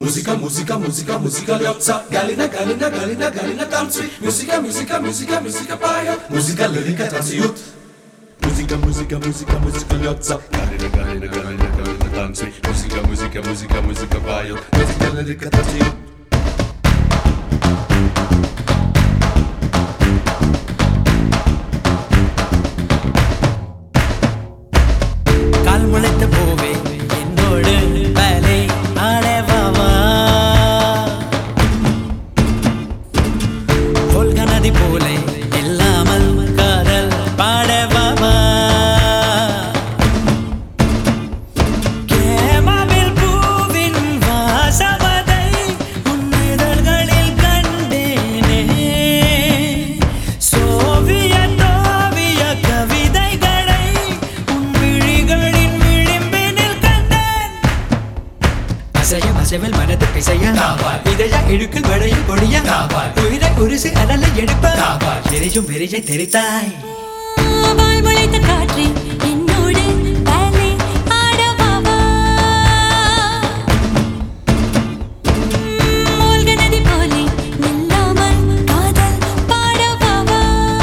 Muzyka, muzyka, muzyka, muzyka lotca. Galina, galina, galina, galina tańczy. Muzyka, muzyka, muzyka, muzyka paja. Muzyka, liryka, tancjut. Muzyka, muzyka, muzyka, muzyka lotca. Galina, galina, galina, galina tańczy. Muzyka, muzyka, muzyka, muzyka paja. Muzyka, liryka, tancjut. Seval மனது பிசையா இதழ இழுக்கு வடையில் பொடியா உயிரை உருசு அனலை எடுப்பா எரியும் வெறியை தெரித்தாய் வால் முளைத்த காற்று என்னோடு பாலே ஆடவாவா மூழ்க நதி போலே நில்லாமல் காதல் பாடவாவா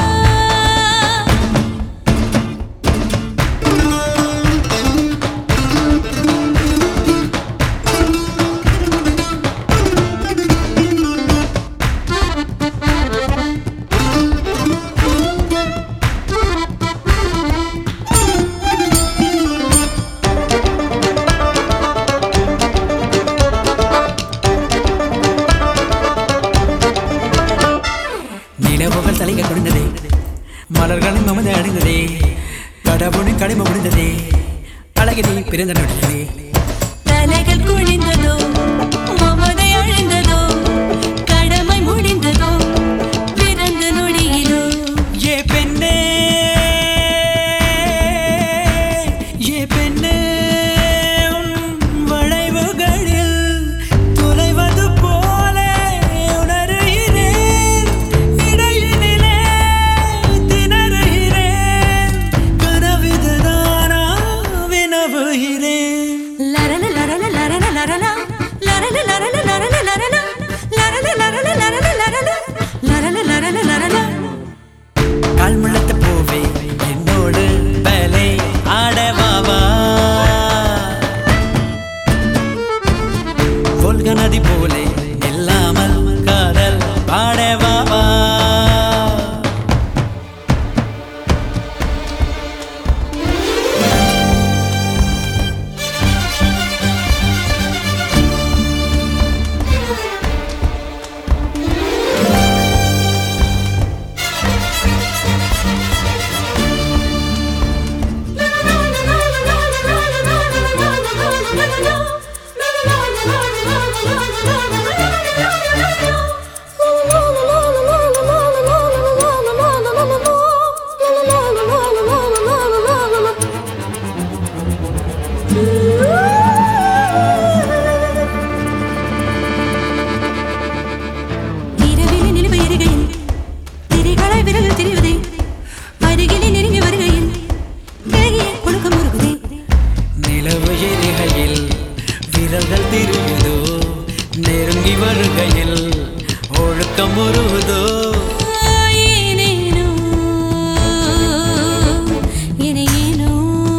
நிலவுகள் தலைக கொண்டதே மலர்களின் மமதை அடைந்ததே கடவுளின் கடமை முடிந்ததே அழகினி பிறந்த நடுவே தலைகள் குழிந்ததோ மமதை அழிந்ததோ கடமை முடிந்ததோ பிறந்த நொடியிலோ ஏ பெண்ணே ஏ பெண்ணே வளைவுகளில் தொலைவது போல உணர்கிறேன் இடையினிலே திணறுகிறேன் கனவிதுதானா வினவுகிறேன் லரல லரல லரல லரல லரல லரல லரல லரல லரல லரல லரல லரல லரல லரல லரல கால் முளைத்த பூவே என்னோடு பலே ஆடவாவா கொள்க நதி போலே நில்லாமல் காதல் பாடவாவா இரவிலே நிலவு எரிகையில் திரைகளாய் விரல்கள் தெரிவதே அருகிலே நெருங்கி வருகையில் விலகிய ஒழுக்கம் முருகுதே நிலவு எரிகையில் விரல்கள் திருகுதோ நெருங்கி வருகையில் ஒழுக்கம் உருகுதோ ஏனேனோ என்னை ஏனோ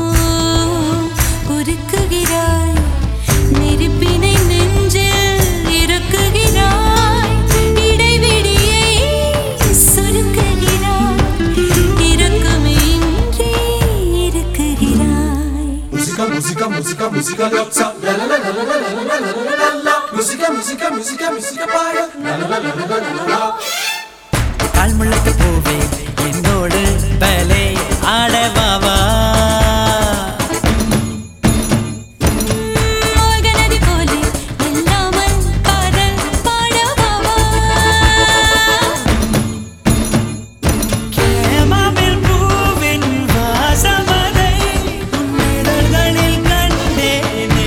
உருக்குகிறாய் நெருப்பினை நெஞ்சில் இறக்குகிறாய் இடைவெளியை சுருக்குகிறாய் இறக்கமே இன்றி இருக்குகிறாய் Muzyka, muzyka, muzyka, muzyka lotca. La la la la la la la la la la la. Muzyka, muzyka, muzyka, muzyka paja. La la la la la la la la. கால் முளைத்த பூவே என்னோடு பலே ஆடவாவா மூழ்க நதி போலே நில்லாமல் காதல் பாடவாவா கேமாவில் பூவின் வாசமதை உன்னிதழ்களில் கண்டேனே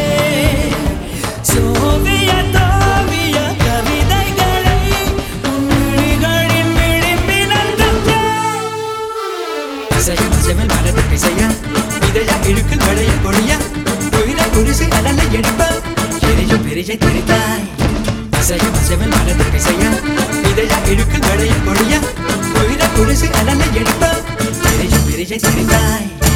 சோவியத்தோவிய கவிதைகளை உன்னிகளின் விழிம்பினல் கண்டேன் செவல் மனது பிசையா இதழ இழுக்கு வளையில் பொடியா உயிரை குடிசை அனலை எடுப்ப எரியும் விரிஜை தெரித்தாய் அசையும் அசைவில் மனதிற்கு செய்ய இதழ இழுக்கு வளையும் பொழிய உயிரை குடிசு அலலை எடுப்ப விரிஜை தெரித்தாய்